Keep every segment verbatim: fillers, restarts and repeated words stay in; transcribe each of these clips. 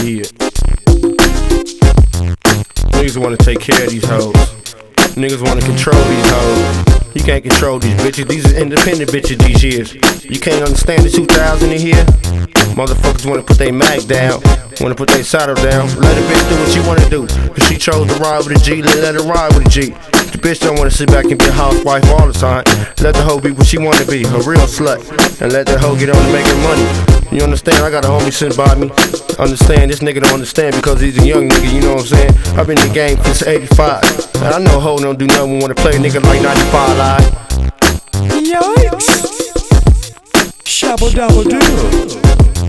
Yeah. Niggas wanna take care of these hoes. Niggas wanna control these hoes. You can't control these bitches. These are independent bitches these years. You can't understand the two thousand in here. Motherfuckers wanna put their mag down, wanna put their saddle down. Let a bitch do what she wanna do. If she chose to ride with a G, then let her ride with a G. The bitch don't wanna sit back and be a housewife all the time. Let the hoe be what she wanna be, a real slut. And let that hoe get on to making money. You understand? I got a homie sitting by me. Understand, this nigga don't understand because he's a young nigga, you know what I'm saying? I've been in the game since eighty-five. And I know a hoe don't do nothing wanna play a nigga like ninety-five live. Yikes! Shabba dabba doo.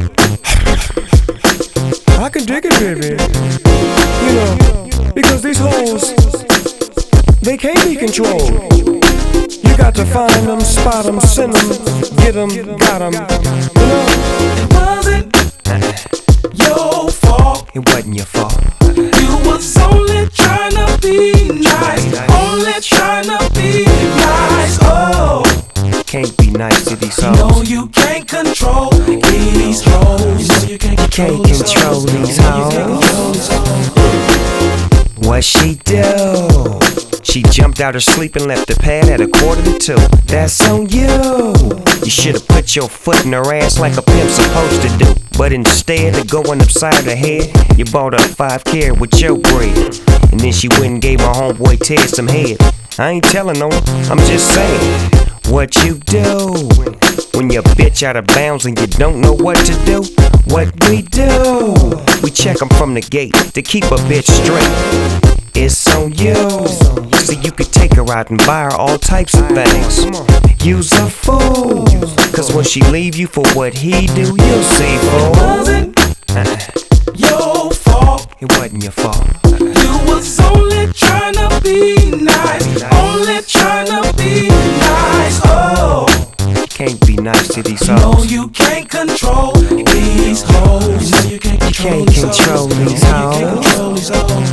I can dig it, baby. You know, because these hoes, they can't be controlled. You got to find them, spot them, send them, get them, got them. You know? It wasn't your fault. It wasn't your fault. You was only trying to be nice. Only trying to be nice. Oh, can't be nice to these hoes. No, you can't control these hoes. You can't control these hoes. What she do? She jumped out her sleep and left the pad at a quarter to two. That's on you. You should've put your foot in her ass like a pimp's supposed to do. But instead of going upside her head, you bought her five carat with your bread. And then she went and gave my homeboy Ted some head. I ain't telling no one, I'm just saying. What you do when you're bitch out of bounds and you don't know what to do? What we do, we check 'em from the gate to keep a bitch straight. It's on you, so you could take her out and buy her all types of things. You's a fool, cause when she leave you for what he do, you'll see, fool. It wasn't your fault. It wasn't your fault. You was only trying to be nice. Only trying to be nice. Oh, can't be nice to these hoes. No, you can't control these hoes. No, you can't control, you can't control these hoes.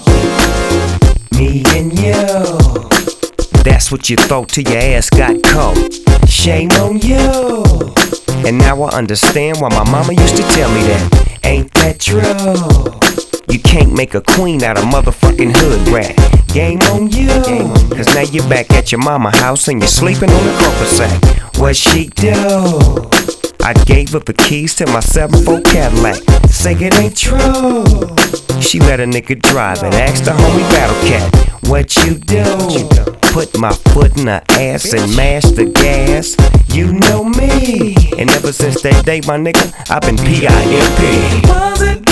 Me and you, that's what you thought till your ass got caught. Shame on you. And now I understand why my mama used to tell me that. Ain't that true? You can't make a queen out of motherfucking hood rat. Game on you, cause now you're back at your mama house and you're sleeping on a carpet sack. What she do? I gave her the keys to my seven four Cadillac. Say it ain't true. She let a nigga drive it, asked the homie Battle Cat. What you do? Put my foot in her ass and mash the gas. You know me. And ever since that day, my nigga, I've been P I M P. It wasn't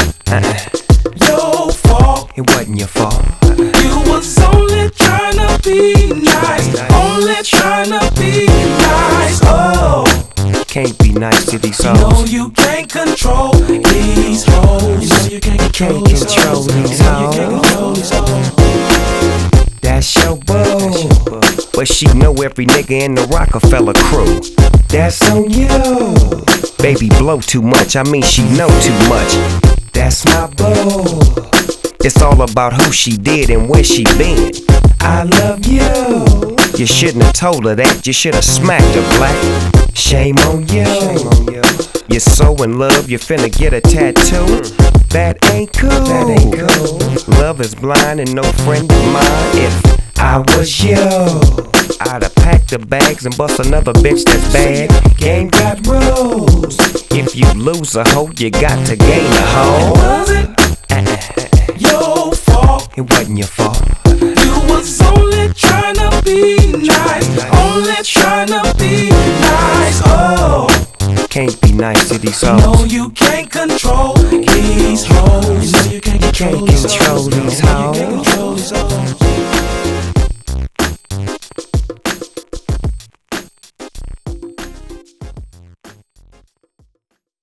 your fault. It wasn't your fault. You was only trying to be nice. Only trying to be nice. Oh, can't be nice to these hoes. No, you can't control these hoes. No, you can't control, you can't control these hoes. That's your boo. But she know every nigga in the Rockefeller crew. That's on you. Baby blow too much, I mean she know too much. That's my boo. It's all about who she did and where she been. I love you. You shouldn't have told her that, you should have smacked her, black. Shame on you. You're so in love, you finna get a tattoo. That ain't cool. That ain't cool. Love is blind and no friend of mine. If I was you, I'd have packed the bags and bust another bitch that's bad. Game got rules. If you lose a hoe, you got to gain a hoe. It wasn't your fault. It wasn't your fault. You was only trying to be nice. Only trying to be nice. Oh, can't be nice to these hoes. No, you can't control these hoes. No, you can't control, you can't control these hoes.